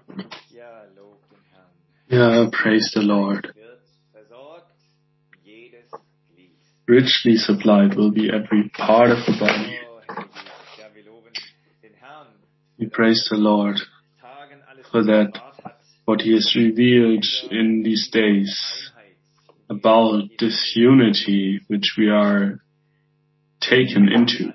Yeah, praise the Lord. Richly supplied will be every part of the body. We praise the Lord for that, what He has revealed in these days about this unity which we are taken into.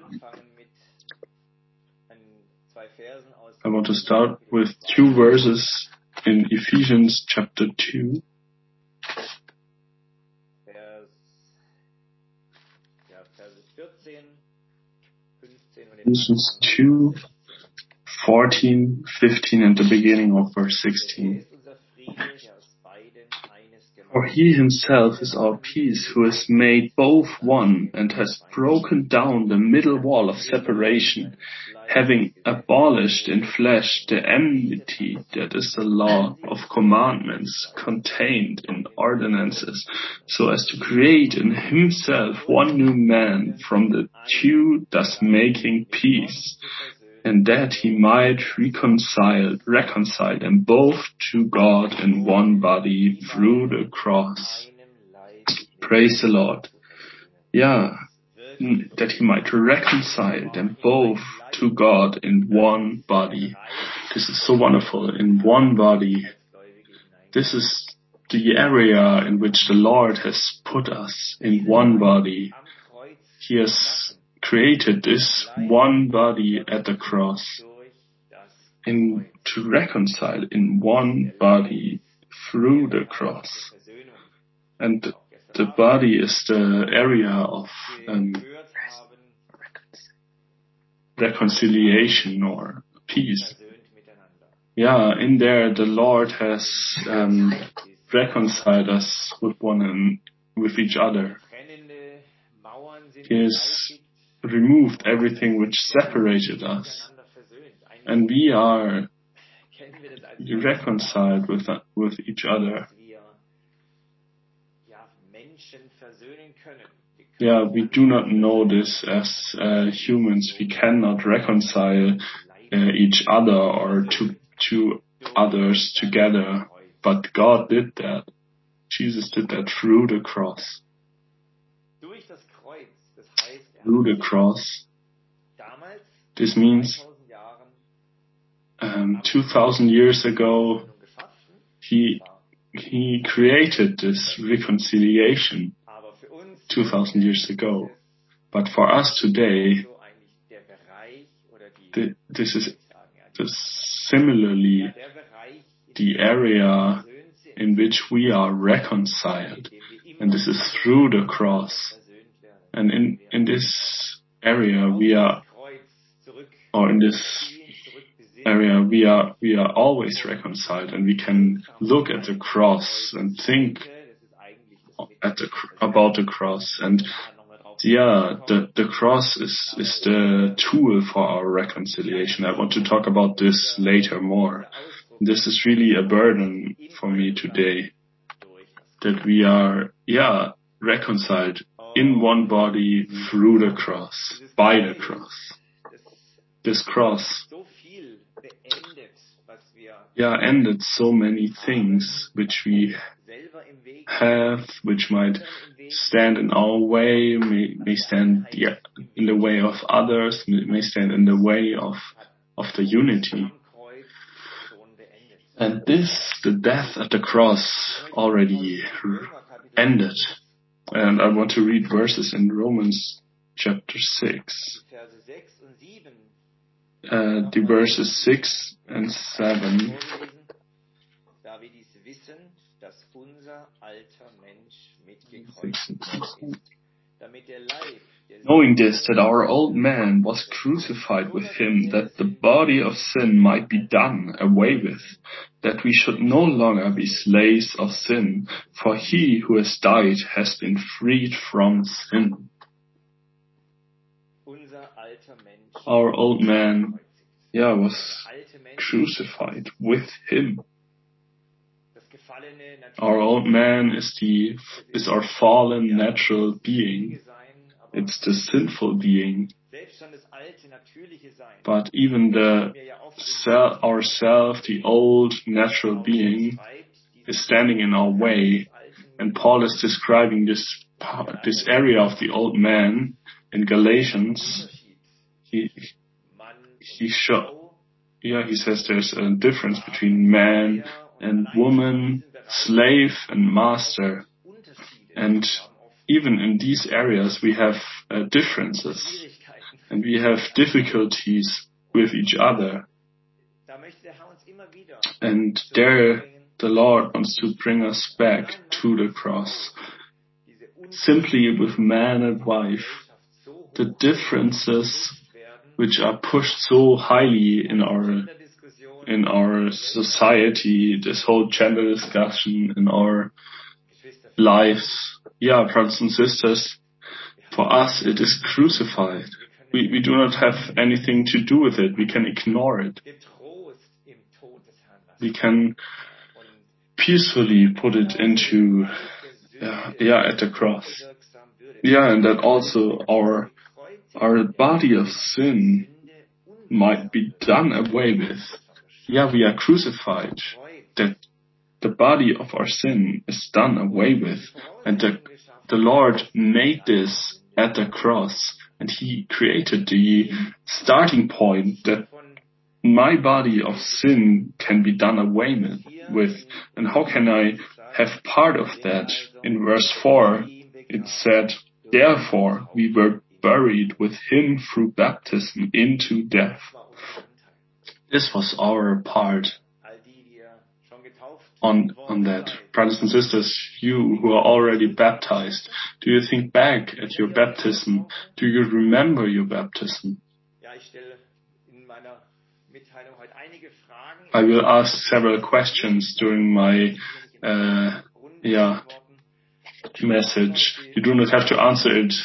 I want to start with 2 verses in Ephesians chapter 2. Ephesians 2, 14, 15 and the beginning of verse 16. For He Himself is our peace, who has made both one and has broken down the middle wall of separation, having abolished in flesh the enmity that is the law of commandments contained in ordinances, so as to create in Himself one new man from the two, thus making peace, and that He might reconcile them both to God in one body through the cross. Praise the Lord. Yeah, that He might reconcile them both to God in one body. This is so wonderful, in one body. This is the area in which the Lord has put us, in one body. He has created this one body at the cross to reconcile in one body through the cross. And the body is the area of reconciliation or peace. Yeah, in there the Lord has reconciled us with each other. He has removed everything which separated us, and we are reconciled with each other. Yeah, we do not know this as humans. We cannot reconcile each other or two others together, but God did that. Jesus did that through the cross. Through the cross. This means 2,000 years ago, He created this reconciliation 2,000 years ago. But for us today, this is similarly the area in which we are reconciled. And this is through the cross. And in this area we are always reconciled, and we can look at the cross and think about the cross. And yeah, the cross is the tool for our reconciliation. I want to talk about this later more. This is really a burden for me today, that we are reconciled in one body through the cross, by the cross. This cross ended so many things which we have, which might stand in our way, may stand in the way of others, may stand in the way of the unity. And the death at the cross already ended. And I want to read verses in Romans chapter 6. The verses 6 and 7. Knowing this, that our old man was crucified with Him, that the body of sin might be done away with, that we should no longer be slaves of sin, for He who has died has been freed from sin. Our old man, was crucified with Him. Our old man is our fallen natural being. It's the sinful being But even ourself, the old natural being, is standing in our way. And Paul is describing this area of the old man in Galatians. He says there's a difference between man and woman, slave and master. And even in these areas we have differences. And we have difficulties with each other. And there the Lord wants to bring us back to the cross. Simply with man and wife, the differences which are pushed so highly in our society, this whole gender discussion in our lives. Yeah, brothers and sisters, for us it is crucified. We do not have anything to do with it. We can ignore it. We can peacefully put it into, at the cross. Yeah, and that also our body of sin might be done away with. Yeah, we are crucified. That the body of our sin is done away with. And the Lord made this at the cross. And He created the starting point that my body of sin can be done away with. And how can I have part of that? In verse 4, it said, therefore we were buried with Him through baptism into death. This was our part on that. Brothers and sisters, you who are already baptized, do you think back at your baptism? Do you remember your baptism? I will ask several questions during my message. You do not have to answer it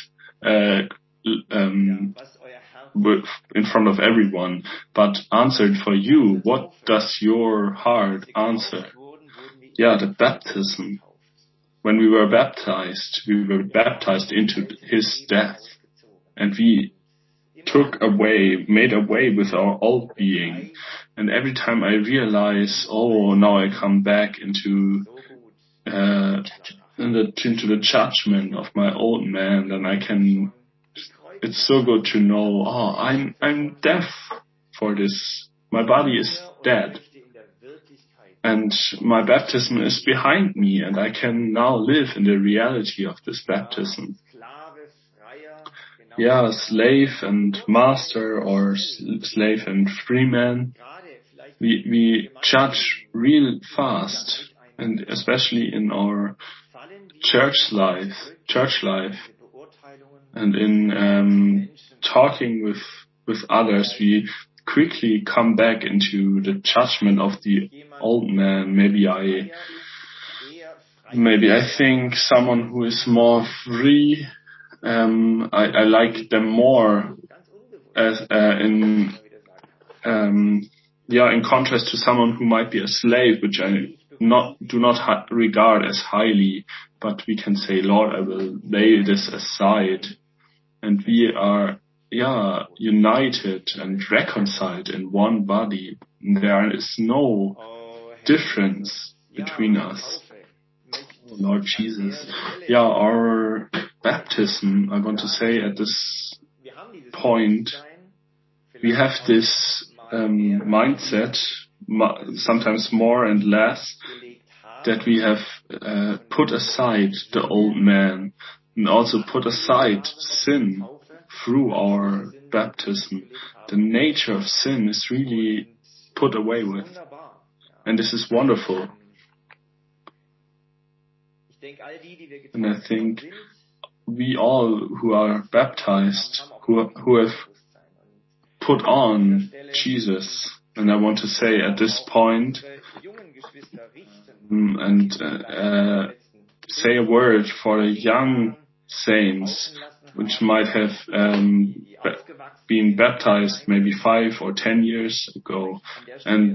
in front of everyone, but answer it for you. What does your heart answer? Yeah, the baptism. When we were baptized into His death, and we made away with our old being. And every time I realize, now I come back into the judgment of my old man, then it's so good to know, I'm deaf for this. My body is dead. And my baptism is behind me, and I can now live in the reality of this baptism. Yeah, slave and master, or slave and free man. We judge real fast, and especially in our church life, and in talking with others, we quickly come back into the judgment of the old man. Maybe I think someone who is more free, I like them more as in contrast to someone who might be a slave, which I do not regard as highly, but we can say, Lord, I will lay this aside, and we are united and reconciled in one body. There is no difference between us. Lord Jesus. Yeah, our baptism, I want to say at this point, we have this mindset, sometimes more and less, that we have put aside the old man and also put aside sin through our baptism. The nature of sin is really put away with. And this is wonderful. And I think we all who are baptized, who have put on Jesus, and I want to say at this point, say a word for the young saints, which might have been baptized maybe 5 or 10 years ago, and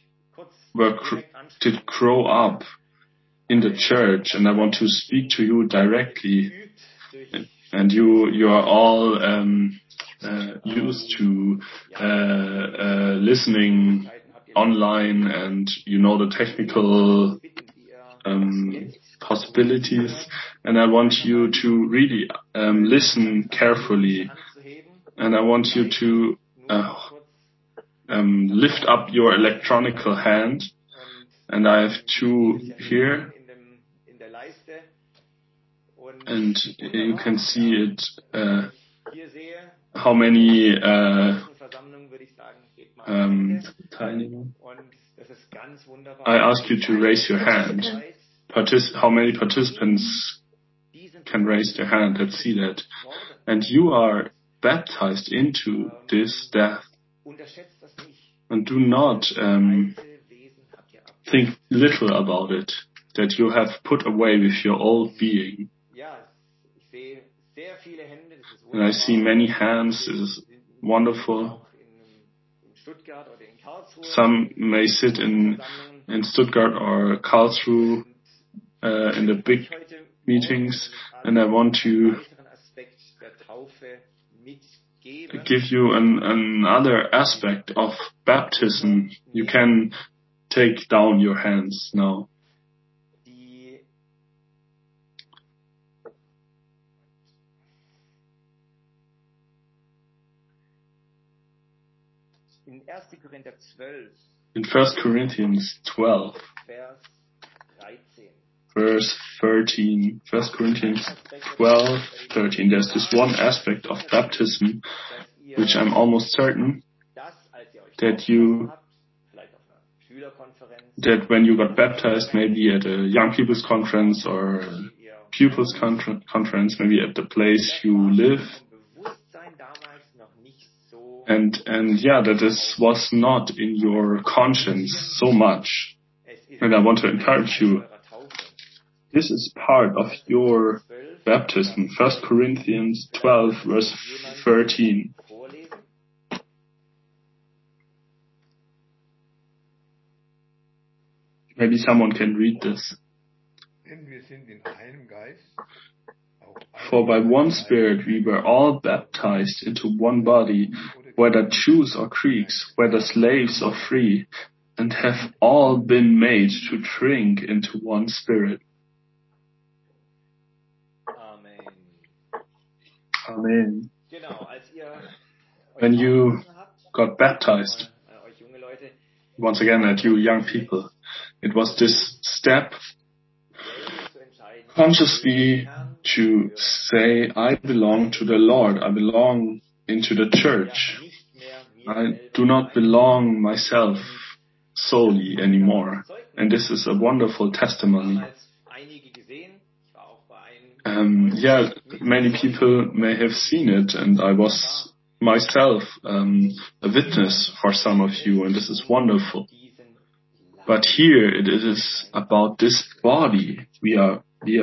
did grow up in the church, and I want to speak to you directly. And you are all used to listening online, and you know the technical possibilities, and I want you to really listen carefully, and I want you to lift up your electronical hand, and I have two here, and you can see it, how many I ask you to raise your hand. How many participants can raise their hand? Let's see that. And you are baptized into this death. And do not think little about it, that you have put away with your old being. And I see many hands. It is wonderful. Some may sit in Stuttgart or Karlsruhe in the big meetings, and I want to give you another aspect of baptism. You can take down your hands now. In 1 Corinthians 12, verse 13, 1 Corinthians 12, 13, there's this one aspect of baptism which I'm almost certain that when you got baptized, maybe at a young people's conference or a pupils conference, maybe at the place you live, and that this was not in your conscience so much. And I want to encourage you, this is part of your baptism. 1 Corinthians 12, verse 13. Maybe someone can read this. For by one Spirit we were all baptized into one body, whether Jews or Greeks, whether slaves or free, and have all been made to drink into one Spirit. Amen. When you got baptized, once again at you young people, it was this step consciously to say, I belong to the Lord, I belong into the church. I do not belong myself solely anymore. And this is a wonderful testimony. Many people may have seen it, and I was myself a witness for some of you, and this is wonderful. But here it is about this body we are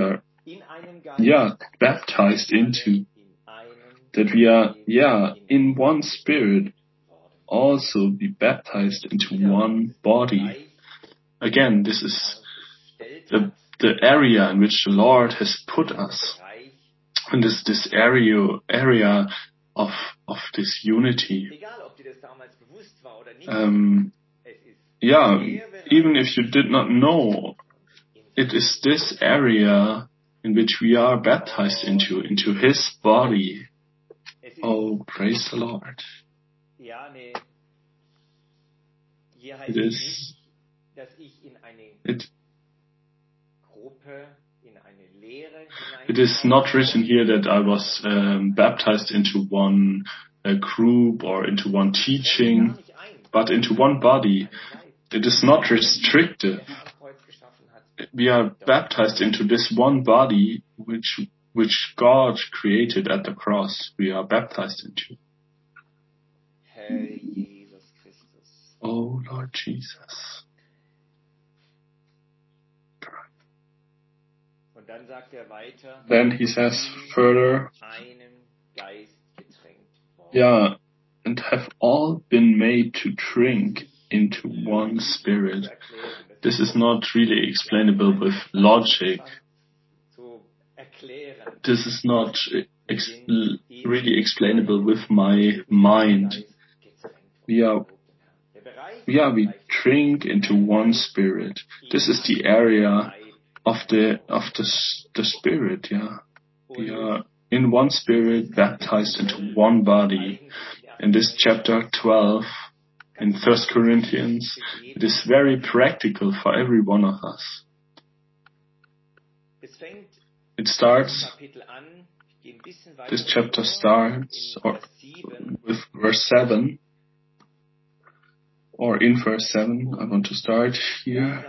baptized into, that we are in one Spirit also be baptized into one body. Again, this is the area in which the Lord has put us, and this area of this unity. Even if you did not know, it is this area in which we are baptized into His body. Oh, praise the Lord. It is not written here that I was baptized into one group or into one teaching, but into one body. It is not restrictive. We are baptized into this one body which God created at the cross. We are baptized into. Oh, Lord Jesus. Then he says further, and have all been made to drink into one Spirit. This is not really explainable with logic. This is not really explainable with my mind. We drink into one spirit. This is the area of the spirit. We are in one spirit, baptized into one body. In this chapter 12 in 1 Corinthians, it is very practical for every one of us. It starts, this chapter starts with verse 7, or in verse 7, I want to start here.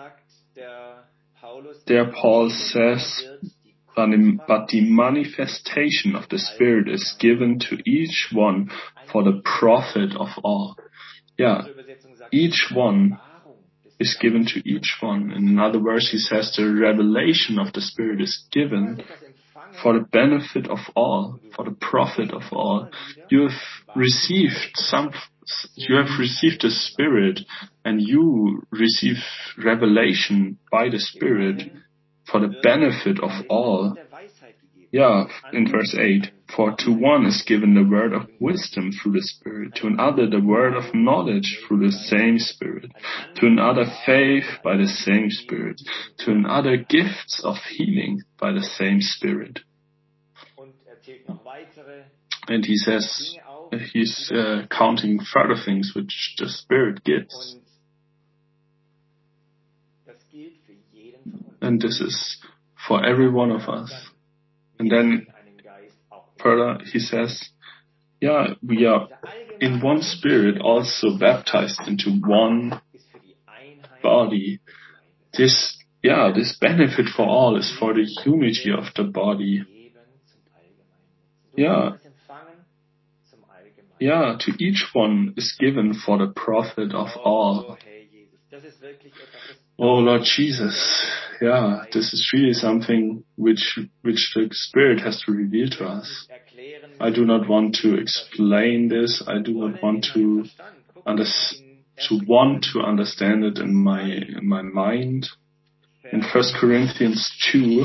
There Paul says, but the manifestation of the Spirit is given to each one for the profit of all. Each one is given to each one. In other words, he says the revelation of the Spirit is given for the benefit of all, for the profit of all. You have received the Spirit, and you receive revelation by the Spirit for the benefit of all. In verse 8, for to one is given the word of wisdom through the Spirit, to another the word of knowledge through the same Spirit, to another faith by the same Spirit, to another gifts of healing by the same Spirit. And he says, he's counting further things which the Spirit gives. And this is for every one of us. And then further he says, we are in one spirit also baptized into one body. This benefit for all is for the unity of the body. To each one is given for the profit of all. Oh Lord Jesus, this is really something which the Spirit has to reveal to us. I do not want to explain this. I do not want to understand it in my mind. In 1 Corinthians 2,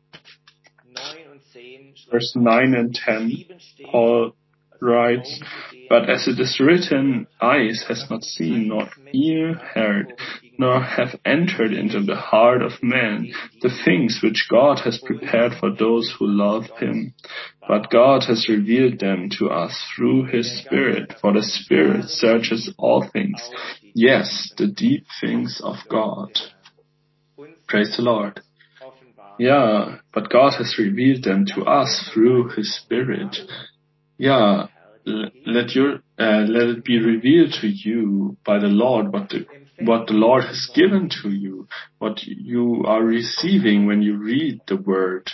verse 9 and 10, Paul writes, but as it is written, eyes has not seen, nor ear heard, nor have entered into the heart of man the things which God has prepared for those who love him. But God has revealed them to us through his Spirit, for the Spirit searches all things, yes, the deep things of God. Praise the Lord. But God has revealed them to us through his Spirit. Let it be revealed to you by the Lord what the Lord has given to you, what you are receiving when you read the Word.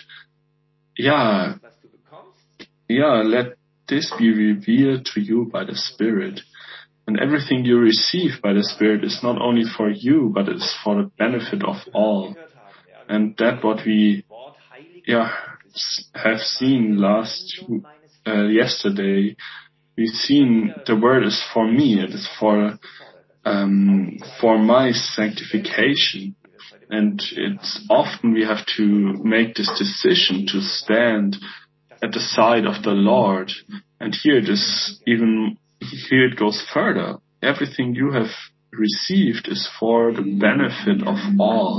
Let this be revealed to you by the Spirit. And everything you receive by the Spirit is not only for you, but it's for the benefit of all. And that what we have seen yesterday, we've seen the word is for me, it is for my sanctification. And it's often we have to make this decision to stand at the side of the Lord. And here it goes further. Everything you have received is for the benefit of all.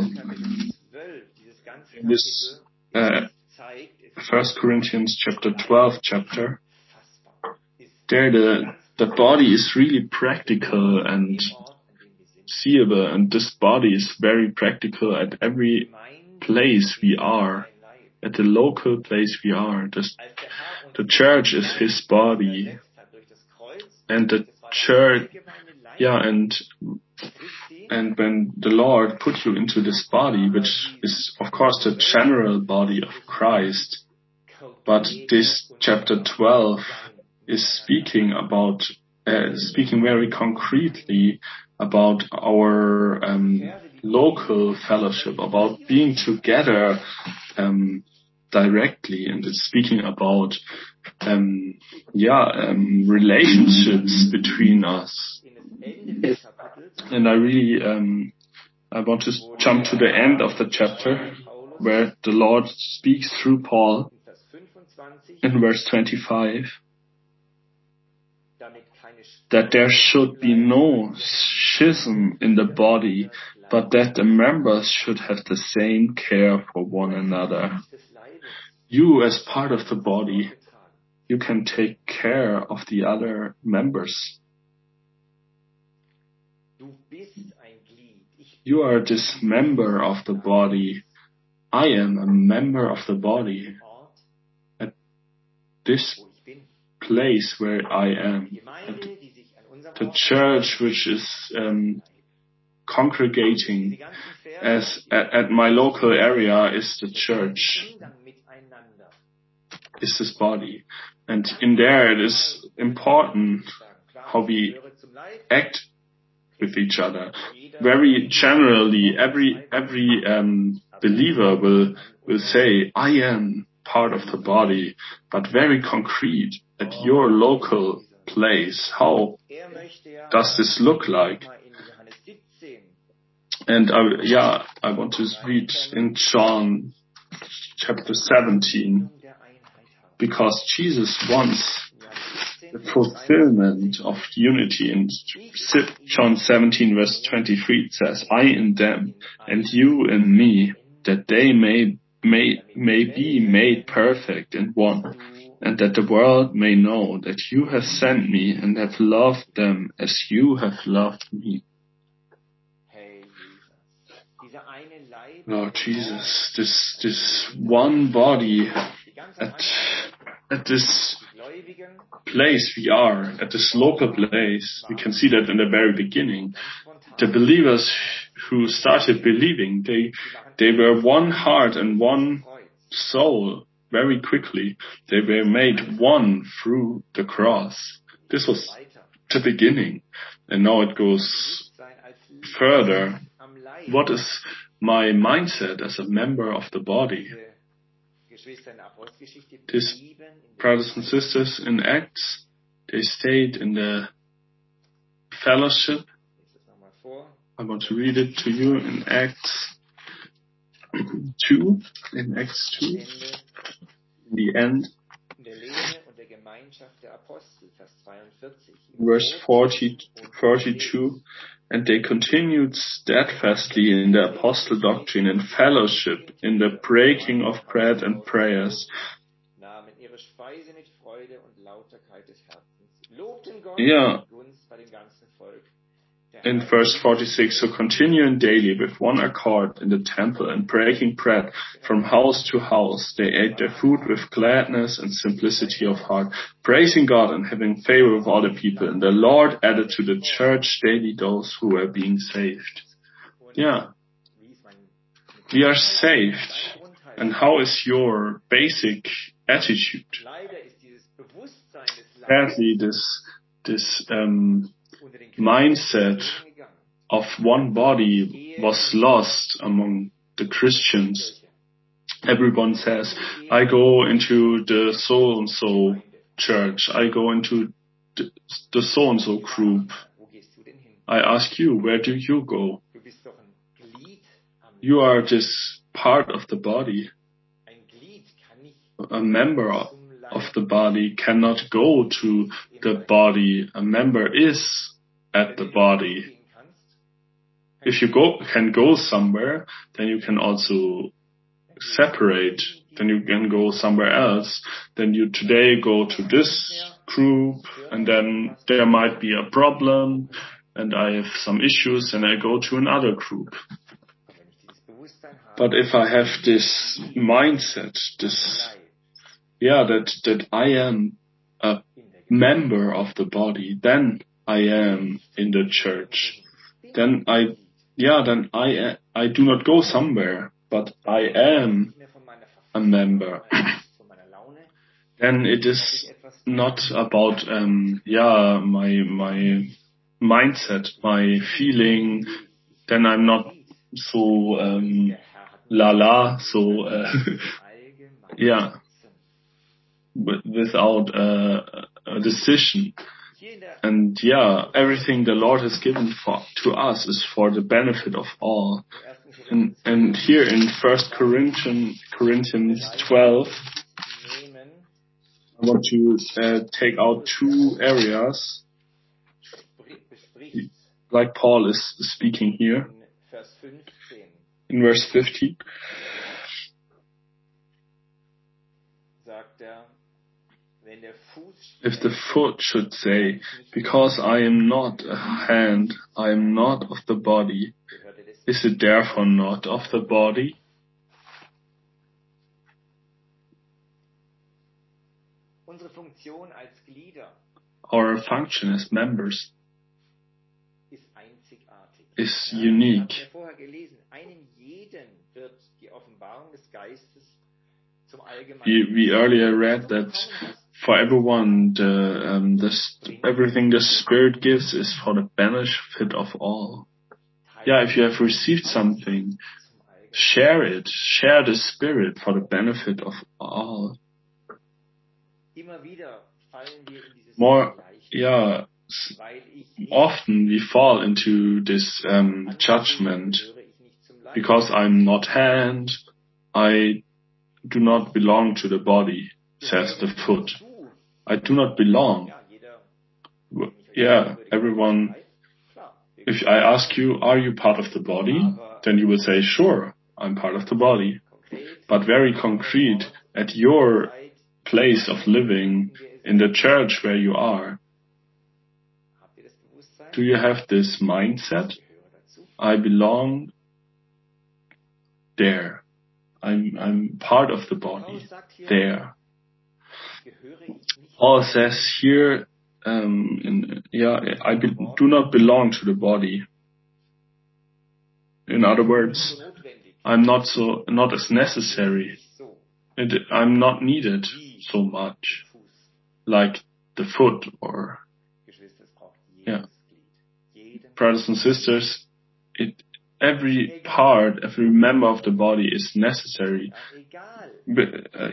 In this 1 Corinthians chapter 12 chapter, there the body is really practical and seeable, and this body is very practical at every place we are, at the local place we are. The church is his body, and the church, and when the Lord put you into this body, which is of course the general body of Christ, but this chapter 12 is speaking very concretely about our local fellowship, about being together directly, and it's speaking about relationships between us. And I really I want to jump to the end of the chapter where the Lord speaks through Paul. in verse 25, that there should be no schism in the body, but that the members should have the same care for one another. You, as part of the body, you can take care of the other members. You are this member of the body. I am a member of the body at this place where I am. At the church which is congregating at my local area is the church, is this body. And in there it is important how we act with each other. Very generally, every believer will say, I am part of the body, but very concrete at your local place. How does this look like? And I want to read in John chapter 17, because Jesus wants the fulfillment of unity. In John 17 verse 23 it says, I in them and you in me, that they may be made perfect in one, and that the world may know that you have sent me and have loved them as you have loved me. Lord Jesus, this one body at this place we are, at this local place, we can see that in the very beginning. The believers who started believing, they were one heart and one soul very quickly. They were made one through the cross. This was the beginning. And now it goes further. What is my mindset as a member of the body? These brothers and sisters in Acts, they stayed in the fellowship. I want to read it to you in Acts 2. In Acts 2, in the end, verse 42. And they continued steadfastly in the apostle doctrine and fellowship, in the breaking of bread and prayers. Yeah. In verse 46, so continuing daily with one accord in the temple and breaking bread from house to house, they ate their food with gladness and simplicity of heart, praising God and having favor with all the people. And the Lord added to the church daily those who were being saved. Yeah. We are saved. And how is your basic attitude? Sadly, this mindset of one body was lost among the Christians. Everyone says, I go into the so-and-so church. I go into the so-and-so group. I ask you, where do you go? You are just part of the body. A member of the body cannot go to the body. A member is at the body. If you can go somewhere, then you can also separate. Then you can go somewhere else. Then you today go to this group, and then there might be a problem, and I have some issues, and I go to another group. But if I have this mindset, that I am a member of the body, then I am in the church. Then I do not go somewhere, but I am a member. Then it is not about my mindset, my feeling. Then I'm not so without a decision. And everything the Lord has given to us is for the benefit of all. And here in 1 Corinthians 12, want to take out two areas, like Paul is speaking here in verse 15. If the foot should say, because I am not a hand, I am not of the body, is it therefore not of the body? Our function as members is unique. We earlier read that for everyone, everything the Spirit gives is for the benefit of all. Yeah, if you have received something, share it. Share the Spirit for the benefit of all. Often we fall into this judgment because I'm not hand, I do not belong to the body, says the foot. I do not belong. Yeah, everyone, if I ask you, are you part of the body? Then you will say, sure, I'm part of the body. But very concrete, at your place of living, in the church where you are, do you have this mindset? I belong there. I'm part of the body there. Paul says here, I do not belong to the body. In other words, I'm not as necessary. I'm not needed so much, like the foot or brothers and sisters. Every part, every member of the body is necessary. But,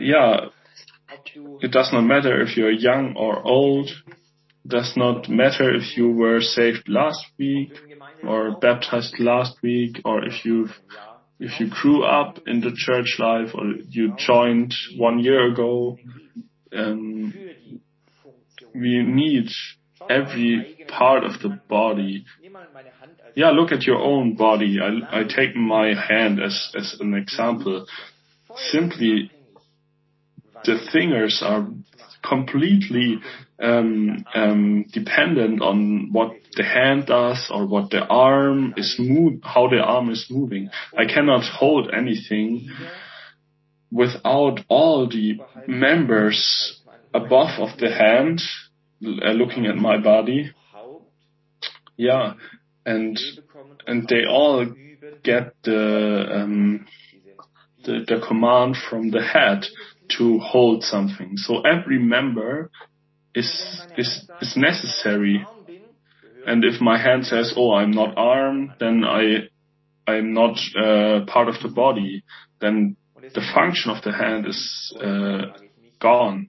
it does not matter if you're young or old. It does not matter if you were saved last week or baptized last week, or if you grew up in the church life or you joined 1 year ago. We need every part of the body. Yeah, look at your own body. I take my hand as an example. Simply, the fingers are completely dependent on what the hand does or what the arm is how the arm is moving. I cannot hold anything without all the members above of the hand looking at my body. Yeah, and they all get the command from the head to hold something. So every member is necessary. And if my hand says, "Oh, I'm not arm," then I'm not part of the body. Then the function of the hand is gone.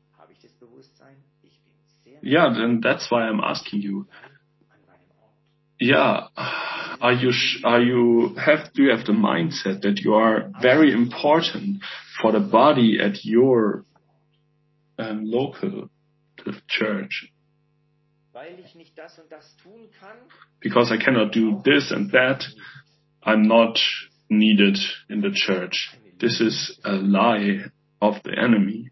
Yeah, then that's why I'm asking you. Yeah, do you have the mindset that you are very important for the body at your local church? Because I cannot do this and that, I'm not needed in the church. This is a lie of the enemy.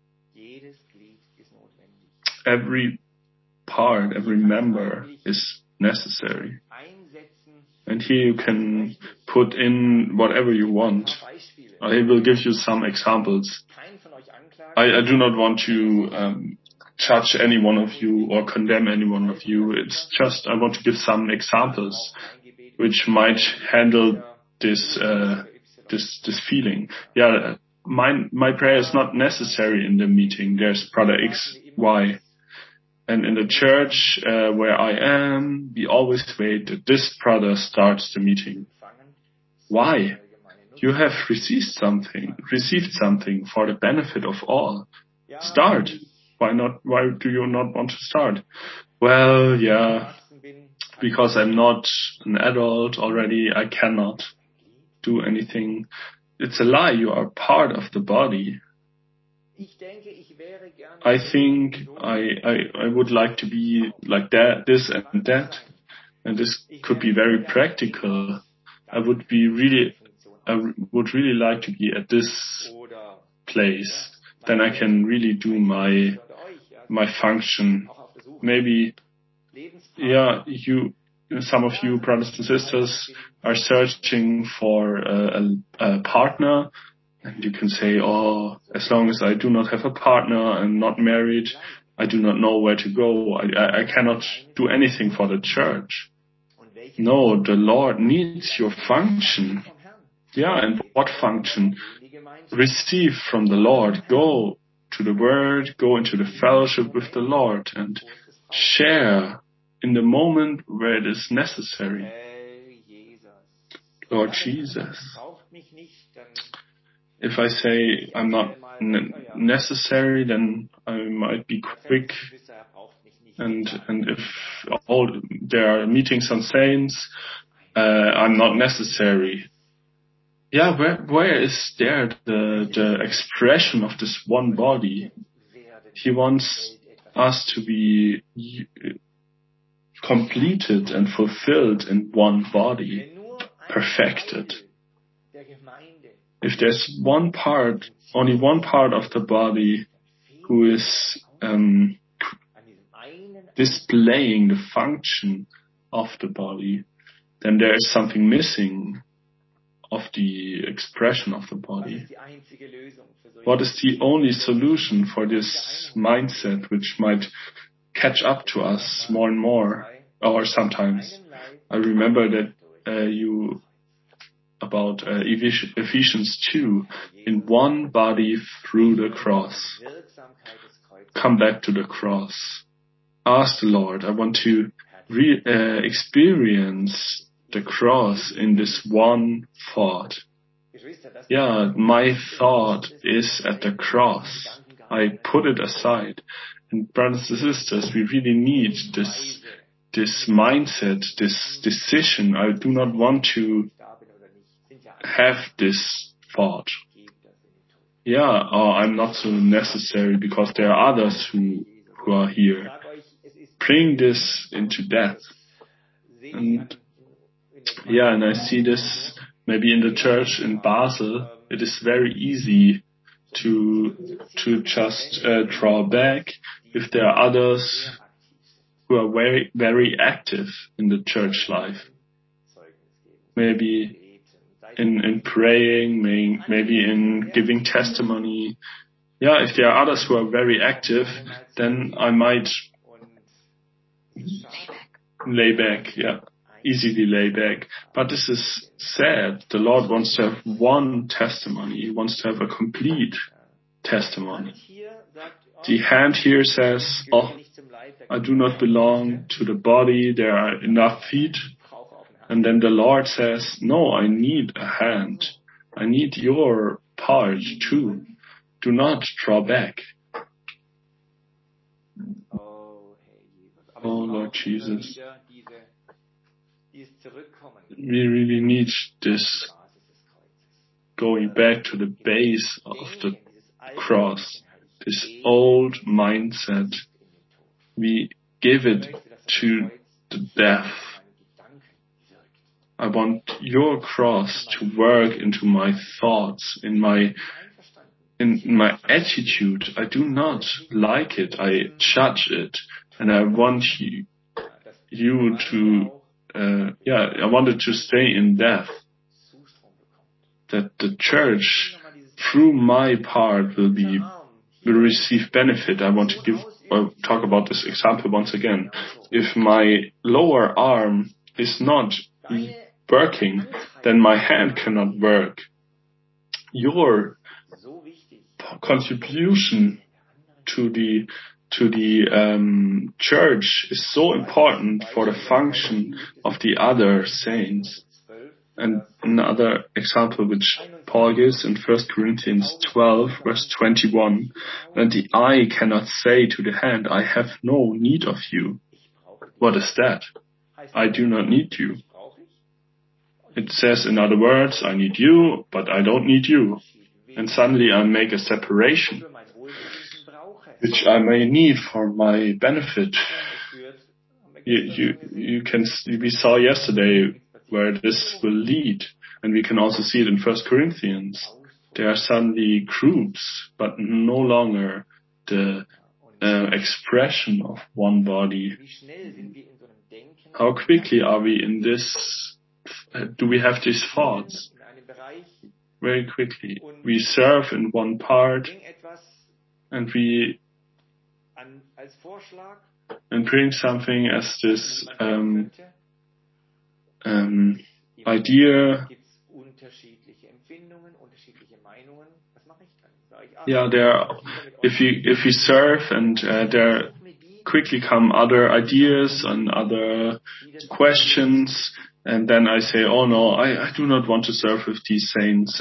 Every part, every member is necessary. And here you can put in whatever you want. I will give you some examples. I do not want to judge any one of you or condemn any one of you. It's just I want to give some examples which might handle this feeling. Yeah, my prayer is not necessary in the meeting. There's brother X, Y. And in the church where I am, we always wait that this brother starts the meeting. Why? You have received something for the benefit of all. Start. Why not? Why do you not want to start? Well, yeah, because I'm not an adult already, I cannot do anything. It's a lie. You are part of the body. I think I would like to be like that, this and that, and this could be very practical. I would really like to be at this place. Then I can really do my function. Maybe, yeah, some of you brothers and sisters are searching for a partner, and you can say, oh, as long as I do not have a partner and not married, I do not know where to go. I cannot do anything for the church. No, the Lord needs your function. Yeah, and what function? Receive from the Lord. Go to the Word, go into the fellowship with the Lord, and share in the moment where it is necessary. Lord Jesus. If I say I'm not necessary, then I might be quick. And if there are meetings on saints, I'm not necessary. Yeah, where is there the expression of this one body? He wants us to be completed and fulfilled in one body, perfected. If there's only one part of the body who is displaying the function of the body, then there is something missing of the expression of the body. What is the only solution for this mindset which might catch up to us more and more, or sometimes? I remember that about Ephesians 2, in one body through the cross. Come back to the cross. Ask the Lord, I want to experience the cross in this one thought. Yeah, my thought is at the cross. I put it aside. And brothers and sisters, we really need this mindset, this decision. I do not want to have this thought. Yeah, or I'm not so necessary because there are others who are here. Bring this into death. And yeah, and I see this maybe in the church in Basel. It is very easy to just draw back if there are others who are very, very active in the church life. Maybe in praying, maybe in giving testimony. Yeah, if there are others who are very active, then I might lay back, easily lay back. But this is sad. The Lord wants to have one testimony. He wants to have a complete testimony. The hand here says, oh, I do not belong to the body. There are enough feet. And then the Lord says, no, I need a hand. I need your part too. Do not draw back. Oh, Lord Jesus. We really need this going back to the base of the cross, this old mindset. We give it to the death. I want your cross to work into my thoughts, in my attitude. I do not like it. I judge it, and I want you to. I wanted to stay in death. That the church, through my part, will receive benefit. I want to talk about this example once again. If my lower arm is not working, then my hand cannot work. Your contribution to the church is so important for the function of the other saints. And another example which Paul gives in 1 Corinthians 12, verse 21, that the eye cannot say to the hand, I have no need of you. What is that? I do not need you. It says, in other words, I need you, but I don't need you. And suddenly I make a separation. which I may need for my benefit. We saw yesterday where this will lead, and we can also see it in 1 Corinthians. There are suddenly groups, but no longer the expression of one body. How quickly are we in this? Do we have these thoughts? Very quickly. We serve in one part, and we bring something as this idea. Yeah, if you serve, and there quickly come other ideas and other questions, and then I say, oh no, I do not want to serve with these saints.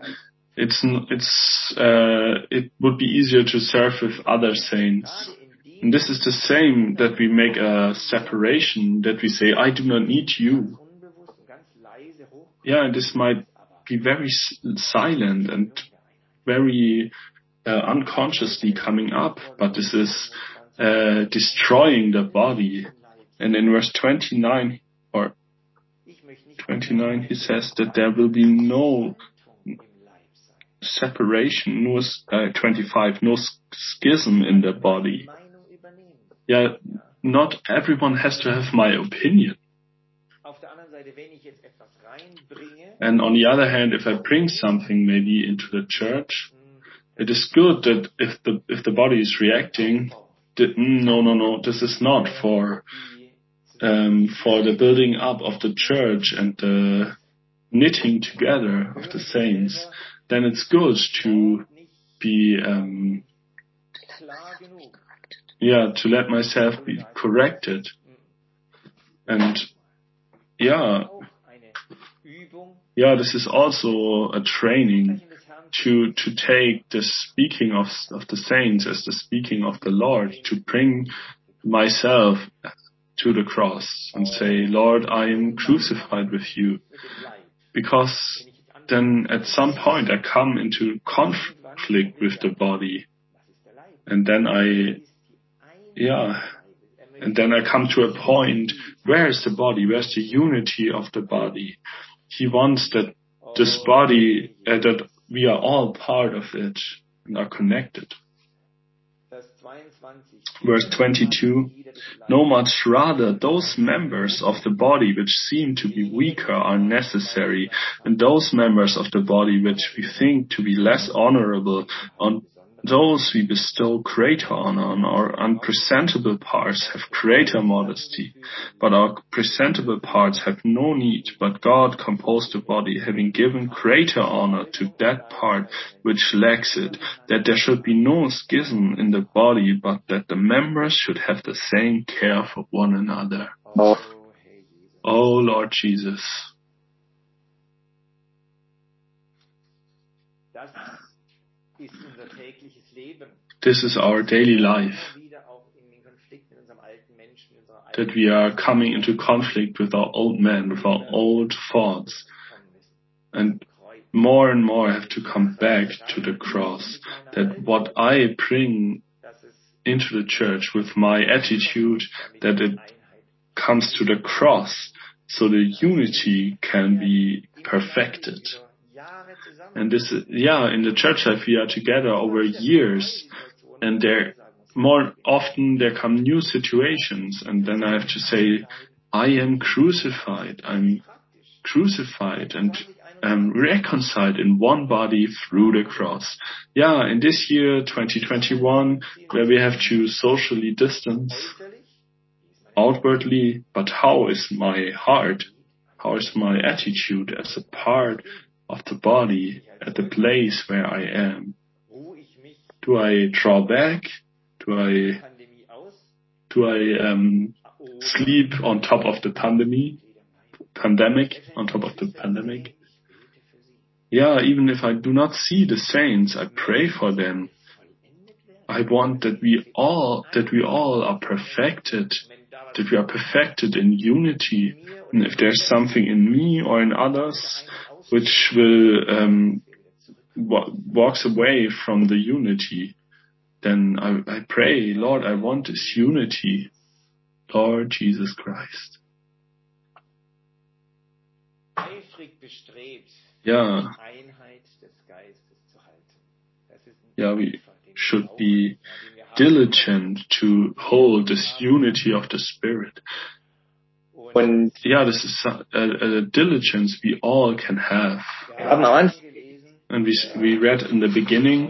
It would be easier to serve with other saints. And this is the same, that we make a separation, that we say, I do not need you. Yeah, this might be very silent and very unconsciously coming up, but this is destroying the body. And in verse 29 he says that there will be no separation, no 25, no schism in the body. Yeah, not everyone has to have my opinion. And on the other hand, if I bring something maybe into the church, it is good that if the body is reacting, no, this is not for the building up of the church and the knitting together of the saints, then it's good to be to let myself be corrected. And this is also a training to take the speaking of the saints as the speaking of the Lord, to bring myself to the cross and say, Lord, I am crucified with you. Because then at some point I come into conflict with the body. And then I come to a point, where is the body? Where's the unity of the body? He wants that this body, that we are all part of it and are connected. Verse 22, no, much rather those members of the body which seem to be weaker are necessary, and those members of the body which we think to be less honorable, on those we bestow greater honor. On our unpresentable parts have greater modesty, but our presentable parts have no need. But God composed the body, having given greater honor to that part which lacks it, that there should be no schism in the body, but that the members should have the same care for one another. Oh Lord Jesus. This is our daily life, that we are coming into conflict with our old man, with our old thoughts, and more have to come back to the cross, that what I bring into the church with my attitude, that it comes to the cross, so the unity can be perfected. And this is, in the church life we are together over years, and more often there come new situations, and then I have to say, I am crucified. I'm crucified and reconciled in one body through the cross. In this year, 2021, where we have to socially distance outwardly, but how is my heart? How is my attitude as a part of the body at the place where I am? Do I draw back? Do I sleep on top of the pandemic, on top of the pandemic? Even if I do not see the saints, I pray for them. I want that we all are perfected, that we are perfected in unity. And if there's something in me or in others which will walks away from the unity, then I pray, Lord, I want this unity, Lord Jesus Christ. Yeah. Yeah, we should be diligent to hold this unity of the Spirit. When, yeah, this is a diligence we all can have. And we read in the beginning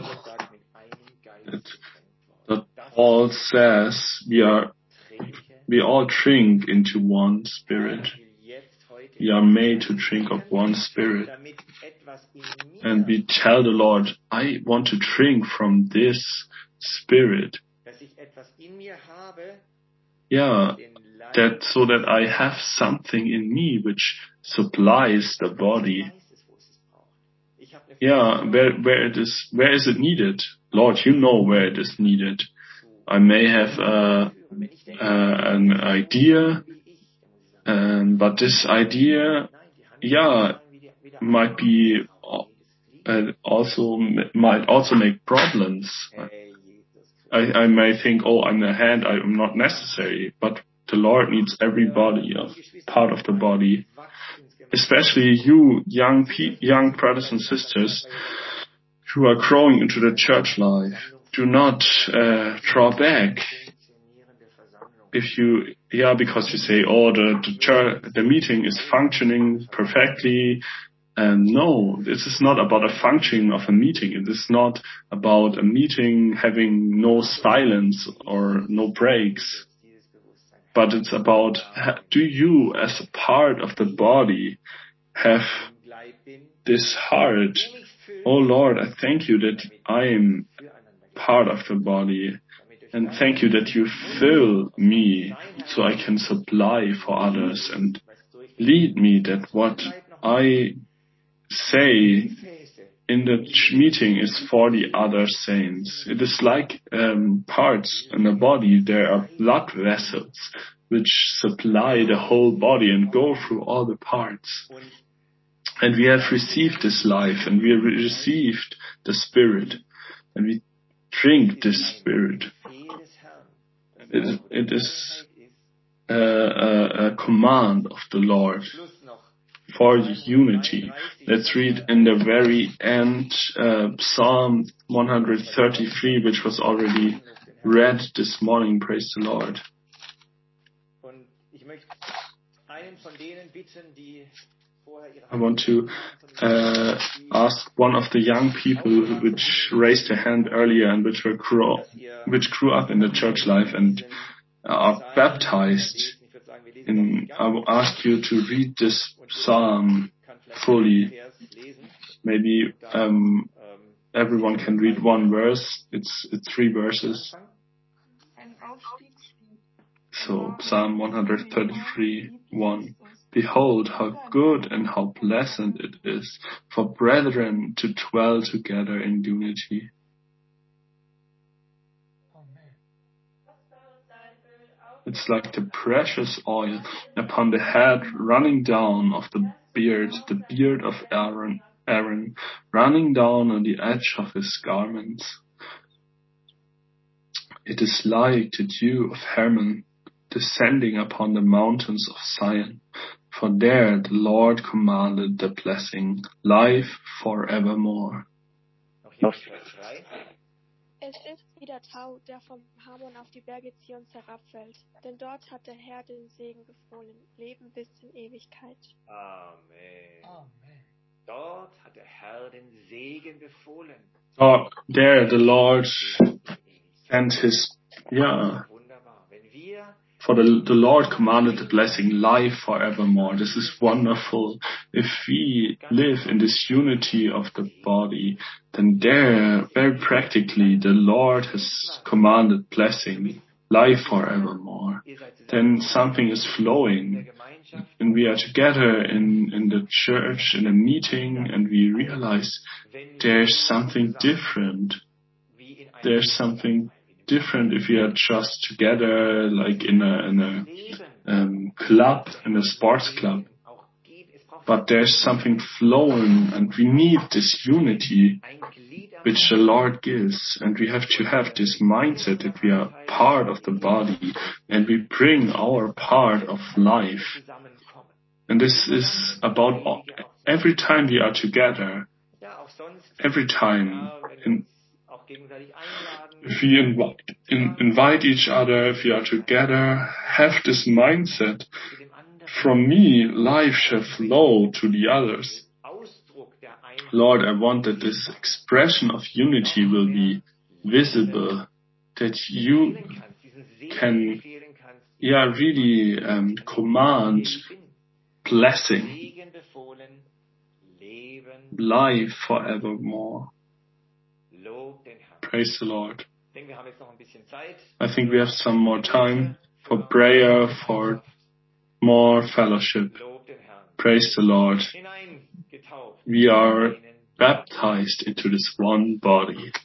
that Paul says we all drink into one Spirit. We are made to drink of one Spirit. And we tell the Lord, I want to drink from this Spirit. Yeah, so that I have something in me which supplies the body. Yeah, where is it needed? Lord, you know where it is needed. I may have an idea, but this idea, yeah, might also make problems. I may think, I'm the hand, I'm not necessary, but the Lord needs everybody, part of the body. Especially you, young brothers and sisters, who are growing into the church life. Do not draw back. Because you say, the meeting is functioning perfectly. And no, this is not about a functioning of a meeting. It is not about a meeting having no silence or no breaks. But it's about, do you as a part of the body have this heart? Oh Lord, I thank you that I am part of the body. And thank you that you fill me so I can supply for others and lead me that what I say in the meeting is for the other saints. It is like parts in the body. There are blood vessels which supply the whole body and go through all the parts. And we have received this life, and we have received the Spirit, and we drink this Spirit. It is a command of the Lord for unity. Let's read in the very end Psalm 133, which was already read this morning. Praise the Lord. I want to ask one of the young people which raised their hand earlier and which grew up in the church life and are baptized. I will ask you to read this psalm fully. Maybe everyone can read one verse. It's 3 verses. So Psalm 133:1. Behold, how good and how pleasant it is for brethren to dwell together in unity. It's like the precious oil upon the head running down of the beard of Aaron, running down on the edge of his garments. It is like the dew of Hermon descending upon the mountains of Zion. For there the Lord commanded the blessing, life forevermore. Es ist wie der Tau, der vom Hermon auf die Berge Zions herabfällt. Denn dort hat der Herr den Segen befohlen, Leben bis in Ewigkeit. Amen. Amen. Dort hat der Herr den Segen befohlen. Oh, there the Lord sent his, for the Lord commanded the blessing, life forevermore. This is wonderful. If we live in this unity of the body, then there, very practically, the Lord has commanded blessing, life forevermore. Then something is flowing, and we are together in the church, in a meeting, and we realize there's something different. There's something different if we are just together, like in a club, in a sports club. but there's something flowing, and we need this unity which the Lord gives, and we have to have this mindset that we are part of the body, and we bring our part of life. And this is about every time we are together, every time, if we invite each other, if we are together, have this mindset, from me, life shall flow to the others. Lord, I want that this expression of unity will be visible, that you can, really command blessing, life forevermore. Praise the Lord. I think we have some more time for prayer, for more fellowship. Praise the Lord. We are baptized into this one body.